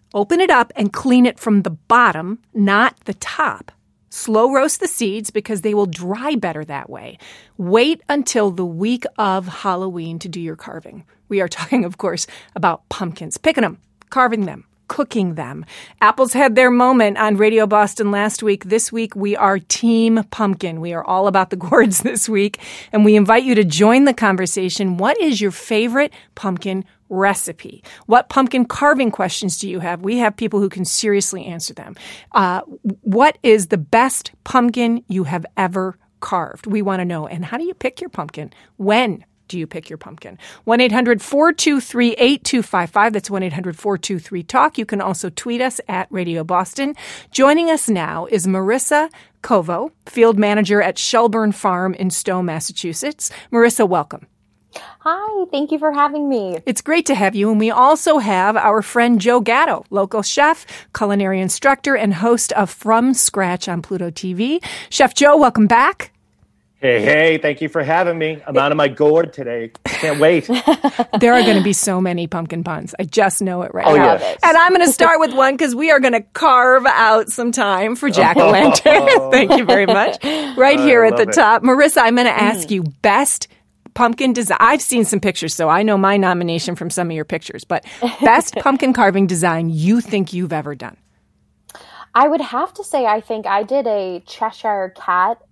Open it up and clean it from the bottom, not the top. Slow roast the seeds because they will dry better that way. Wait until the week of Halloween to do your carving. We are talking, of course, about pumpkins. Picking them, carving them, cooking them. Apples had their moment on Radio Boston last week. This week, we are Team Pumpkin. We are all about the gourds this week, and we invite you to join the conversation. What is your favorite pumpkin recipe? What pumpkin carving questions do you have? We have people who can seriously answer them. What is the best pumpkin you have ever carved? We want to know. And how do you pick your pumpkin? When do you pick your pumpkin? 1-800-423-8255. That's 1-800-423-TALK. You can also tweet us at Radio Boston. Joining us now is Marissa Kovo, field manager at Shelburne Farm in Stowe, Massachusetts. Marissa, welcome. Hi, thank you for having me. It's great to have you. And we also have our friend Joe Gatto, local chef, culinary instructor, and host of From Scratch on Pluto TV. Chef Joe, welcome back. Hey, thank you for having me. I'm out of my gourd today. Can't wait. There are going to be so many pumpkin puns. I just know it now. Yes. And I'm going to start with one because we are going to carve out some time for Jack-o'-lantern. Thank you very much. Right here at the top. Marissa, I'm going to ask you best pumpkin design. I've seen some pictures, so I know my nomination from some of your pictures, but best pumpkin carving design you think you've ever done? I would have to say I think I did a Cheshire Cat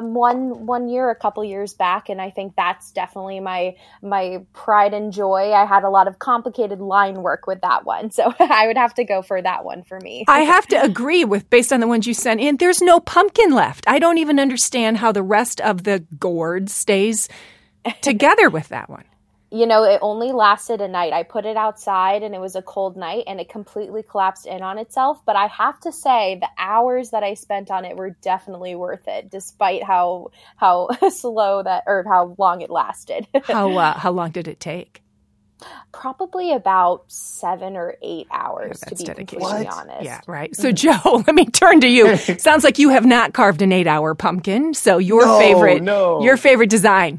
one year, a couple years back, and I think that's definitely my pride and joy. I had a lot of complicated line work with that one, so I would have to go for that one for me. I have to agree with, based on the ones you sent in, there's no pumpkin left. I don't even understand how the rest of the gourd stays together with that one. You know, it only lasted a night. I put it outside and it was a cold night and it completely collapsed in on itself. But I have to say the hours that I spent on it were definitely worth it, despite how slow that, or how long it lasted. How long did it take? Probably about 7 or 8 hours, to be completely honest. Yeah, right. So, Joe, let me turn to you. Sounds like you have not carved an 8-hour pumpkin. So, your favorite design.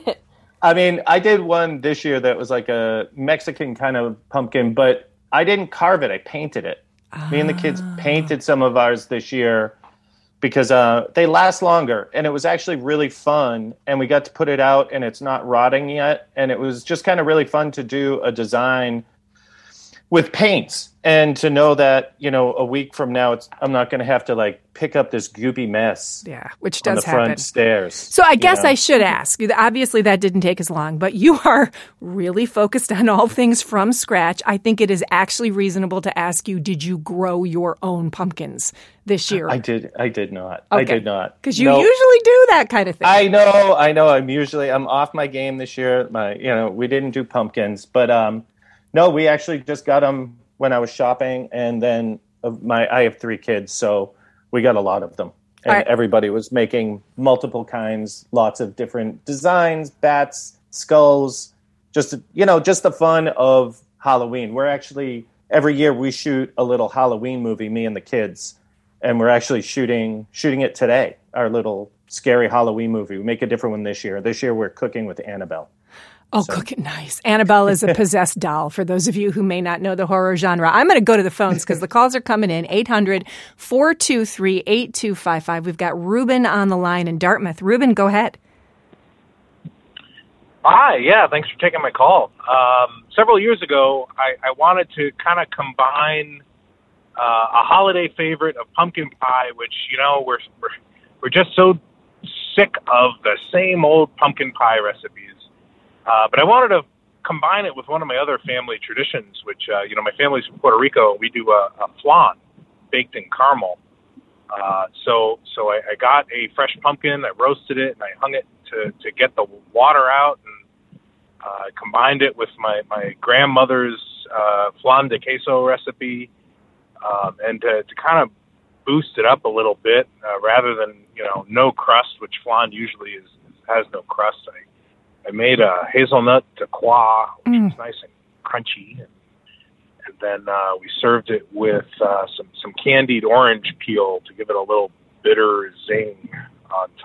I mean, I did one this year that was like a Mexican kind of pumpkin, but I didn't carve it. I painted it. Me and the kids painted some of ours this year because they last longer, and it was actually really fun, and we got to put it out, and it's not rotting yet, and it was just kind of really fun to do a design with paints, and to know that, you know, a week from now, I'm not going to have to like pick up this goopy mess. Yeah, which does happen. On the front stairs. So I guess I should ask you, obviously that didn't take as long, but you are really focused on all things from scratch. I think it is actually reasonable to ask you, did you grow your own pumpkins this year? I did not. Okay. I did not. Because you usually do that kind of thing. I know. I'm off my game this year. We didn't do pumpkins, but no, we actually just got them when I was shopping, and then I have 3 kids, so we got a lot of them. And everybody was making multiple kinds, lots of different designs, bats, skulls, just the fun of Halloween. We're actually, every year we shoot a little Halloween movie, me and the kids, and we're actually shooting it today, our little scary Halloween movie. We make a different one this year. This year we're cooking with Annabelle. Oh, cooking nice. Annabelle is a possessed doll, for those of you who may not know the horror genre. I'm going to go to the phones because the calls are coming in. 800-423-8255. We've got Ruben on the line in Dartmouth. Ruben, go ahead. Hi, yeah, thanks for taking my call. Several years ago, I wanted to kind of combine a holiday favorite of pumpkin pie, which, we're just so sick of the same old pumpkin pie recipes. But I wanted to combine it with one of my other family traditions, which, my family's from Puerto Rico. We do a flan baked in caramel. So I got a fresh pumpkin, I roasted it, and I hung it to get the water out, and I combined it with my grandmother's flan de queso recipe, and to kind of boost it up a little bit, rather than, no crust, which flan usually has no crust. I made a hazelnut de croix, which is nice and crunchy, and then we served it with some candied orange peel to give it a little bitter zing on top.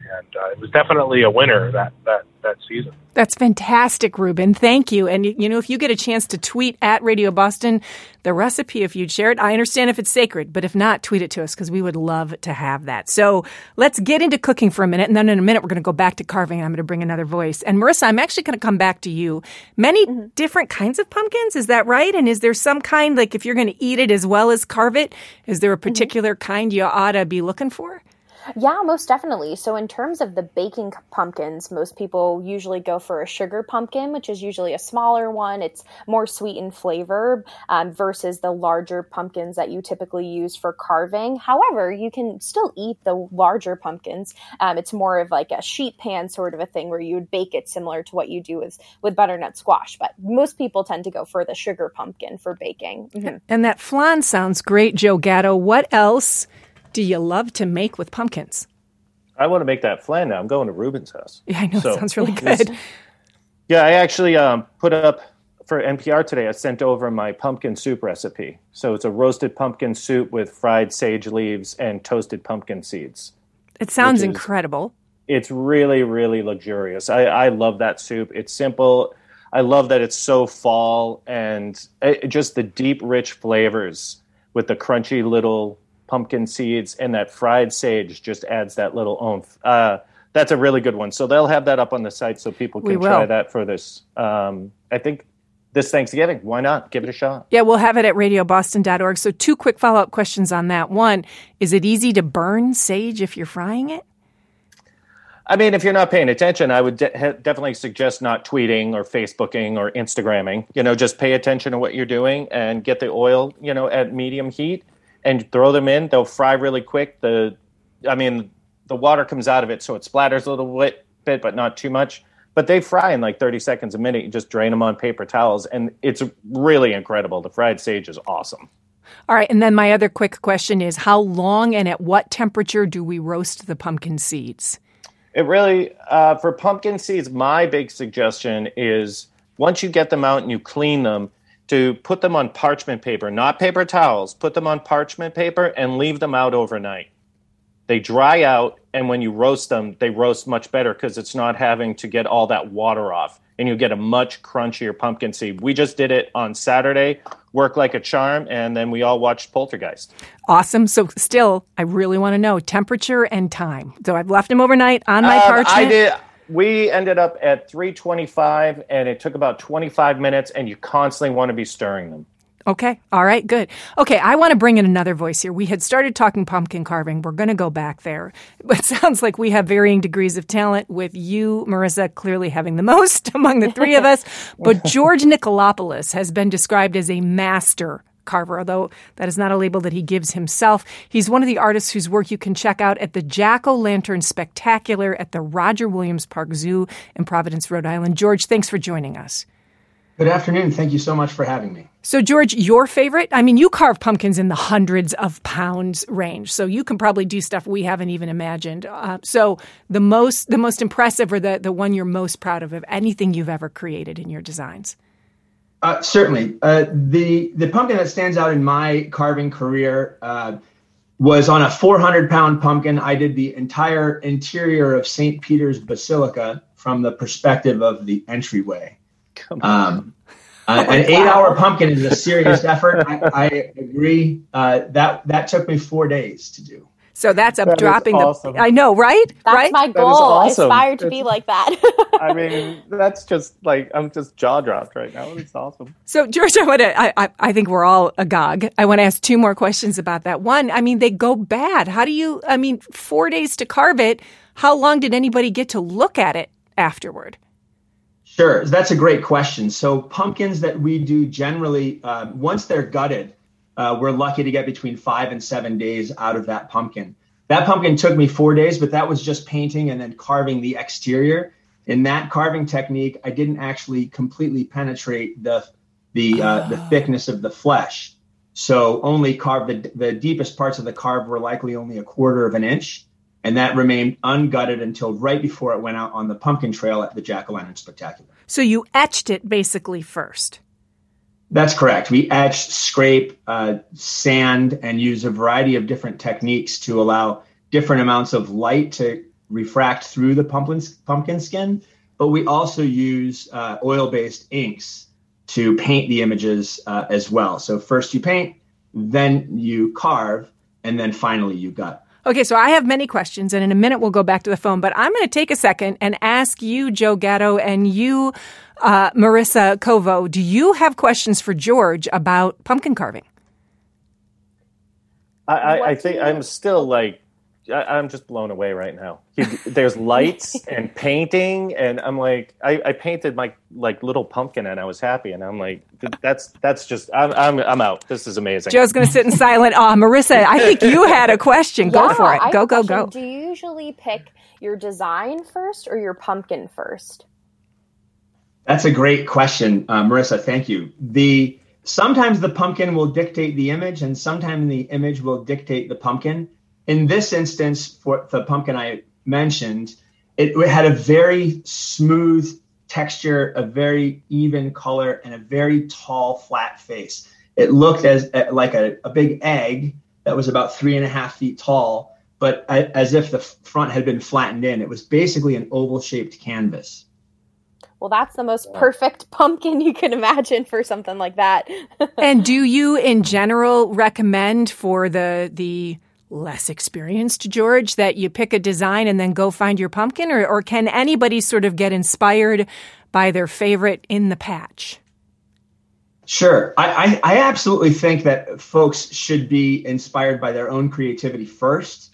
And it was definitely a winner that season. That's fantastic, Ruben. Thank you. And, if you get a chance to tweet at Radio Boston the recipe, if you'd share it, I understand if it's sacred, but if not, tweet it to us because we would love to have that. So let's get into cooking for a minute. And then in a minute, we're going to go back to carving and I'm going to bring another voice. And Marissa, I'm actually going to come back to you. Many different kinds of pumpkins. Is that right? And is there some kind, like if you're going to eat it as well as carve it, is there a particular kind you ought to be looking for? Yeah, most definitely. So in terms of the baking pumpkins, most people usually go for a sugar pumpkin, which is usually a smaller one. It's more sweet in flavor versus the larger pumpkins that you typically use for carving. However, you can still eat the larger pumpkins. It's more of like a sheet pan sort of a thing where you would bake it similar to what you do with butternut squash. But most people tend to go for the sugar pumpkin for baking. Mm-hmm. And that flan sounds great, Joe Gatto. What else do you love to make with pumpkins? I want to make that flan now. I'm going to Ruben's house. Yeah, I know. So, it sounds really good. Yeah, I actually put up for NPR today. I sent over my pumpkin soup recipe. So it's a roasted pumpkin soup with fried sage leaves and toasted pumpkin seeds. It sounds incredible. It's really, really luxurious. I love that soup. It's simple. I love that it's so fall and just the deep, rich flavors with the crunchy little pumpkin seeds and that fried sage just adds that little oomph. That's a really good one. So they'll have that up on the site so people can try that for this. I think this Thanksgiving. Why not? Give it a shot. Yeah, we'll have it at radioboston.org. So 2 quick follow-up questions on that. One, is it easy to burn sage if you're frying it? I mean, if you're not paying attention, I would definitely suggest not tweeting or Facebooking or Instagramming. Just pay attention to what you're doing and get the oil, at medium heat. And throw them in. They'll fry really quick. The water comes out of it, so it splatters a little bit, but not too much. But they fry in like 30 seconds a minute. You just drain them on paper towels, and it's really incredible. The fried sage is awesome. All right, and then my other quick question is, how long and at what temperature do we roast the pumpkin seeds? It really, for pumpkin seeds, my big suggestion is once you get them out and you clean them, to put them on parchment paper, not paper towels. Put them on parchment paper and leave them out overnight. They dry out, and when you roast them, they roast much better because it's not having to get all that water off, and you get a much crunchier pumpkin seed. We just did it on Saturday, worked like a charm, and then we all watched Poltergeist. Awesome. So still, I really want to know temperature and time. So I've left them overnight on my parchment. I did. We ended up at 325, and it took about 25 minutes, and you constantly want to be stirring them. Okay. All right. Good. Okay. I want to bring in another voice here. We had started talking pumpkin carving. We're going to go back there. But it sounds like we have varying degrees of talent, with you, Marissa, clearly having the most among the three of us. But George Nikolopoulos has been described as a master carver, although that is not a label that he gives himself. He's one of the artists whose work you can check out at the Jack-O-Lantern Spectacular at the Roger Williams Park Zoo in Providence, Rhode Island. George, thanks for joining us. Good afternoon. Thank you so much for having me. So, George, your favorite? I mean, you carve pumpkins in the hundreds of pounds range, so you can probably do stuff we haven't even imagined. So the most impressive, or the one you're most proud of anything you've ever created in your designs? Certainly. The pumpkin that stands out in my carving career was on a 400-pound pumpkin. I did the entire interior of St. Peter's Basilica from the perspective of the entryway. An 8-hour pumpkin is a serious effort. I agree. That took me 4 days to do. So that's dropping awesome. I know, right? That's right? my goal. Awesome. I aspire to be like that. I mean, that's just like, I'm just jaw dropped right now. It's awesome. So, George, I think we're all agog. I want to ask 2 more questions about that. One, I mean, they go bad. 4 days to carve it. How long did anybody get to look at it afterward? Sure. That's a great question. So pumpkins that we do generally, once they're gutted, we're lucky to get between 5 and 7 days out of that pumpkin. That pumpkin took me 4 days, but that was just painting and then carving the exterior. In that carving technique, I didn't actually completely penetrate the thickness of the flesh. So only carve the deepest parts of the carve were likely only 1/4 of an inch. And that remained ungutted until right before it went out on the pumpkin trail at the Jack-O-Lantern Spectacular. So you etched it basically first. That's correct. We etch, scrape, sand, and use a variety of different techniques to allow different amounts of light to refract through the pumpkin skin, but we also use oil-based inks to paint the images as well. So first you paint, then you carve, and then finally you gut. Okay, so I have many questions, and in a minute we'll go back to the phone, but I'm going to take a second and ask you, Joe Gatto, and you, Marissa Kovo, do you have questions for George about pumpkin carving? I think I'm still like, I'm just blown away right now. There's lights and painting, and I'm like, I painted my like little pumpkin, and I was happy, and I'm like, that's just, I'm out. This is amazing. Joe's going to sit in silent awe. Marissa, I think you had a question. Go for it. Go. Do you usually pick your design first or your pumpkin first? That's a great question, Marissa. Thank you. Sometimes the pumpkin will dictate the image, and sometimes the image will dictate the pumpkin. In this instance, for the pumpkin I mentioned, it had a very smooth texture, a very even color, and a very tall, flat face. It looked like a big egg that was about 3.5 feet tall, but as if the front had been flattened in. It was basically an oval-shaped canvas. Well, that's the most perfect pumpkin you can imagine for something like that. And do you, in general, recommend for the less experienced George that you pick a design and then go find your pumpkin, or can anybody sort of get inspired by their favorite in the patch? Sure. I absolutely think that folks should be inspired by their own creativity first.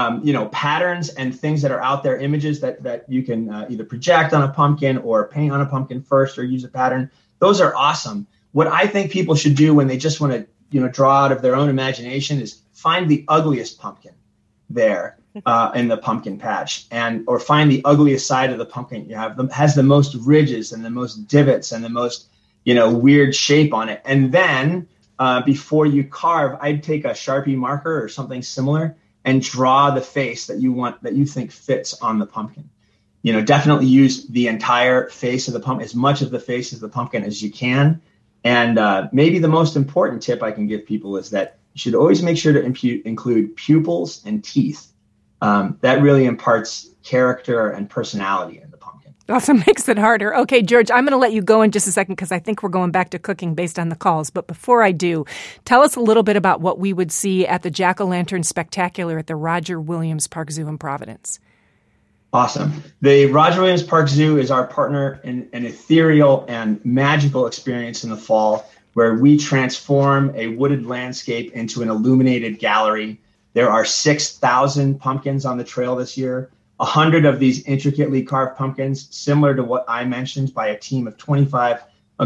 Patterns and things that are out there, images that you can either project on a pumpkin or paint on a pumpkin first or use a pattern. Those are awesome. What I think people should do when they just want to, draw out of their own imagination is find the ugliest pumpkin there in the pumpkin patch, or find the ugliest side of the pumpkin you have has the most ridges and the most divots and the most, weird shape on it. And then before you carve, I'd take a Sharpie marker or something similar and draw the face that you think fits on the pumpkin. Definitely use the entire face of the pumpkin, as much of the face of the pumpkin as you can. And maybe the most important tip I can give people is that you should always make sure to include pupils and teeth. That really imparts character and personality in the pumpkin. Also makes it harder. Okay, George, I'm going to let you go in just a second because I think we're going back to cooking based on the calls. But before I do, tell us a little bit about what we would see at the Jack-O-Lantern Spectacular at the Roger Williams Park Zoo in Providence. Awesome. The Roger Williams Park Zoo is our partner in an ethereal and magical experience in the fall where we transform a wooded landscape into an illuminated gallery. There are 6,000 pumpkins on the trail this year. 100 of these intricately carved pumpkins, similar to what I mentioned, by a team of 25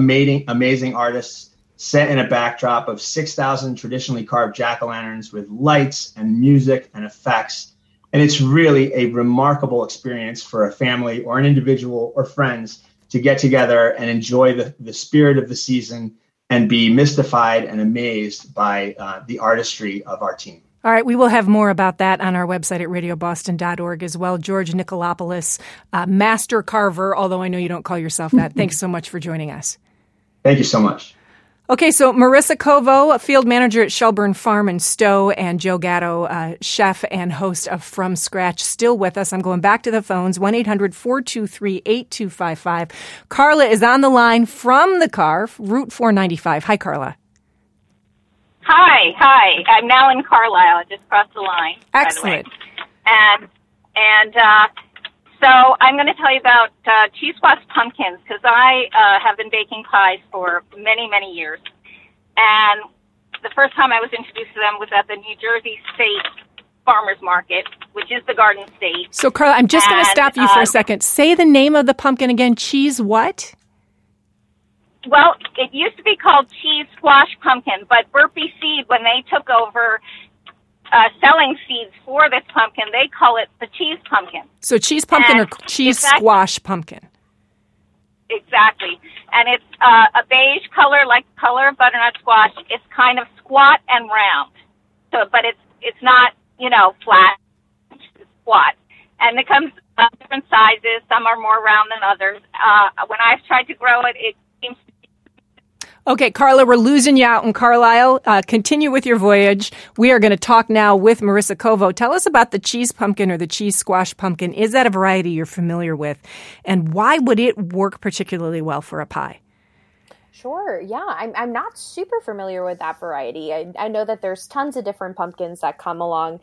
amazing artists, set in a backdrop of 6,000 traditionally carved jack-o'-lanterns with lights and music and effects. And it's really a remarkable experience for a family or an individual or friends to get together and enjoy the spirit of the season and be mystified and amazed by the artistry of our team. All right, we will have more about that on our website at radioboston.org as well. George Nikolopoulos, master carver, although I know you don't call yourself that. Thanks so much for joining us. Thank you so much. Okay, so Marissa Kovo, field manager at Shelburne Farm in Stowe, and Joe Gatto, chef and host of From Scratch, still with us. I'm going back to the phones, 1-800-423-8255. Carla is on the line from the car, Route 495. Hi, Carla. Hi. I'm now in Carlisle. I just crossed the line. Excellent. So I'm going to tell you about cheese squash pumpkins because I have been baking pies for many, many years. And the first time I was introduced to them was at the New Jersey State Farmers Market, which is the Garden State. So, Carla, I'm just going to stop you for a second. Say the name of the pumpkin again. Cheese what? Well, it used to be called cheese squash pumpkin, but Burpee Seed, when they took over selling seeds for this pumpkin, they call it the cheese pumpkin. So cheese pumpkin or cheese squash pumpkin? Exactly. And it's a beige color, like the color of butternut squash. It's kind of squat and round. So, but it's not, flat. It's squat. And it comes different sizes. Some are more round than others. When I've tried to grow it, it seems to be. Okay, Carla, we're losing you out in Carlisle. Continue with your voyage. We are going to talk now with Marissa Covo. Tell us about the cheese pumpkin or the cheese squash pumpkin. Is that a variety you're familiar with? And why would it work particularly well for a pie? Sure. Yeah, I'm not super familiar with that variety. I know that there's tons of different pumpkins that come along,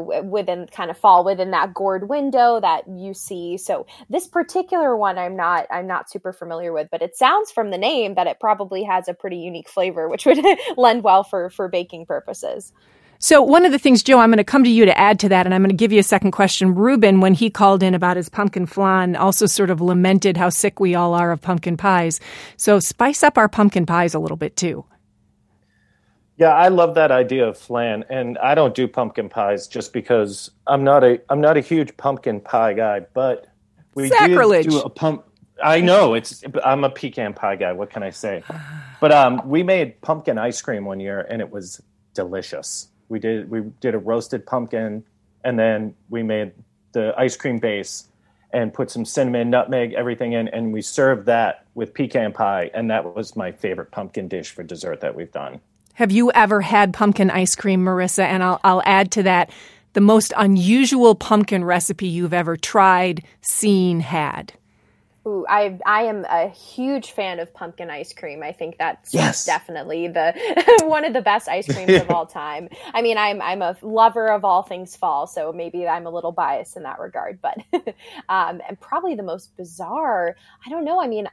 fall within that gourd window that you see. So this particular one, I'm not super familiar with, but it sounds from the name that it probably has a pretty unique flavor, which would lend well for baking purposes. So one of the things, Joe, I'm going to come to you to add to that, and I'm going to give you a second question. Ruben, when he called in about his pumpkin flan, also sort of lamented how sick we all are of pumpkin pies. So spice up our pumpkin pies a little bit, too. Yeah, I love that idea of flan, and I don't do pumpkin pies just because I'm not a huge pumpkin pie guy, but we Sacrilege. Did do a pump. I know I'm a pecan pie guy. What can I say? But we made pumpkin ice cream one year, and it was delicious. We did a roasted pumpkin, and then we made the ice cream base and put some cinnamon, nutmeg, everything in, and we served that with pecan pie, and that was my favorite pumpkin dish for dessert that we've done. Have you ever had pumpkin ice cream, Marissa? And I'll add to that the most unusual pumpkin recipe you've ever tried, seen, had. Ooh, I am a huge fan of pumpkin ice cream. I think that's definitely the one of the best ice creams of all time. I mean, I'm a lover of all things fall, so maybe I'm a little biased in that regard. But and probably the most bizarre, I don't know. I mean,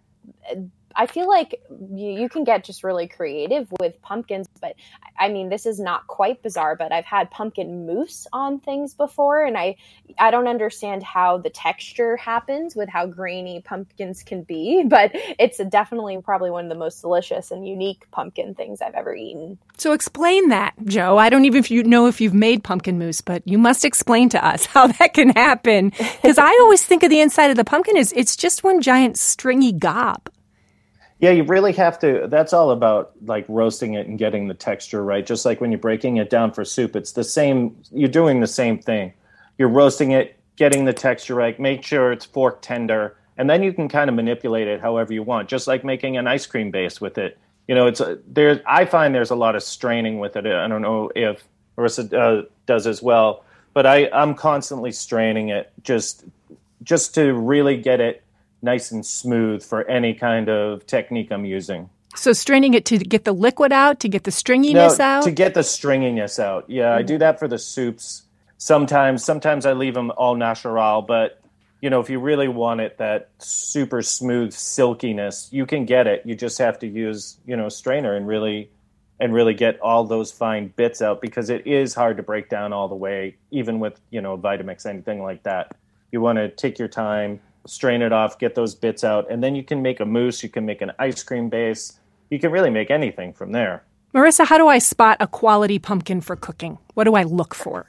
I feel like you can get just really creative with pumpkins, but I mean, this is not quite bizarre, but I've had pumpkin mousse on things before, and I don't understand how the texture happens with how grainy pumpkins can be, but it's definitely probably one of the most delicious and unique pumpkin things I've ever eaten. So explain that, Joe. I don't even know if you've made pumpkin mousse, but you must explain to us how that can happen, because I always think of the inside of the pumpkin as it's just one giant stringy gob. Yeah, you really have to. That's all about like roasting it and getting the texture right. Just like when you're breaking it down for soup, it's the same. You're doing the same thing. You're roasting it, getting the texture right. Make sure it's fork tender, and then you can kind of manipulate it however you want. Just like making an ice cream base with it. You know, I find there's a lot of straining with it. I don't know if Marissa does as well, but I'm constantly straining it just to really get it nice and smooth for any kind of technique I'm using. So straining it to get the liquid out, to get the stringiness out? To get the stringiness out. Yeah, I do that for the soups. Sometimes I leave them all natural, but you know, if you really want it, that super smooth silkiness, you can get it. You just have to use, a strainer and really get all those fine bits out, because it is hard to break down all the way, even with, Vitamix, anything like that. You want to take your time, strain it off, get those bits out, and then you can make a mousse, you can make an ice cream base. You can really make anything from there. Marissa, how do I spot a quality pumpkin for cooking? What do I look for?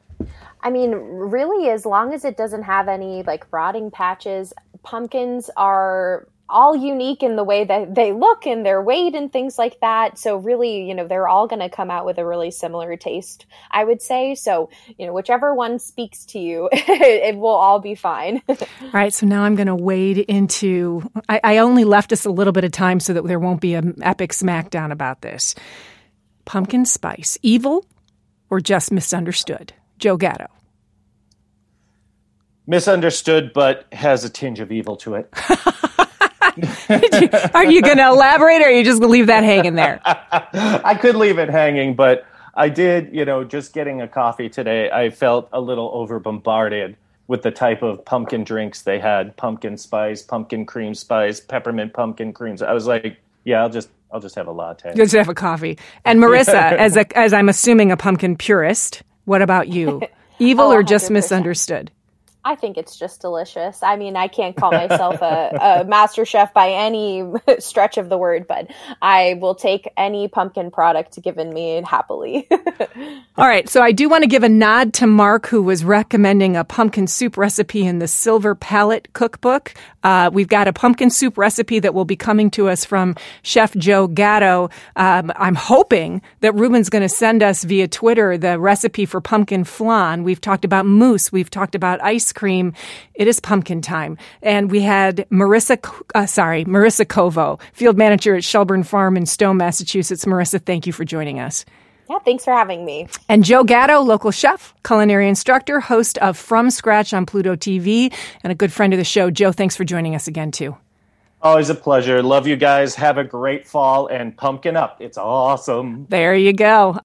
I mean, really, as long as it doesn't have any rotting patches, pumpkins are all unique in the way that they look and their weight and things like that. So really, they're all going to come out with a really similar taste, I would say. So, whichever one speaks to you, it will all be fine. All right. So now I'm going to wade into, I only left us a little bit of time so that there won't be an epic smackdown about this. Pumpkin spice, evil or just misunderstood? Joe Gatto. Misunderstood, but has a tinge of evil to it. Are you going to elaborate, or are you just going to leave that hanging there? I could leave it hanging, but I did, just getting a coffee today, I felt a little over bombarded with the type of pumpkin drinks they had: pumpkin spice, pumpkin cream spice, peppermint pumpkin creams. I was like, yeah, I'll just have a latte. Just have a coffee. And Marissa, as I'm assuming a pumpkin purist, what about you? Evil or just 100%. Misunderstood? I think it's just delicious. I mean, I can't call myself a master chef by any stretch of the word, but I will take any pumpkin product given me happily. All right. So I do want to give a nod to Mark, who was recommending a pumpkin soup recipe in the Silver Palette cookbook. We've got a pumpkin soup recipe that will be coming to us from Chef Joe Gatto. I'm hoping that Ruben's going to send us via Twitter the recipe for pumpkin flan. We've talked about mousse. We've talked about ice cream. It is pumpkin time. And we had Marissa Covo, field manager at Shelburne Farm in Stone, Massachusetts. Marissa, thank you for joining us. Yeah, thanks for having me. And Joe Gatto, local chef, culinary instructor, host of From Scratch on Pluto TV, and a good friend of the show. Joe, thanks for joining us again, too. Always a pleasure. Love you guys. Have a great fall and pumpkin up. It's awesome. There you go.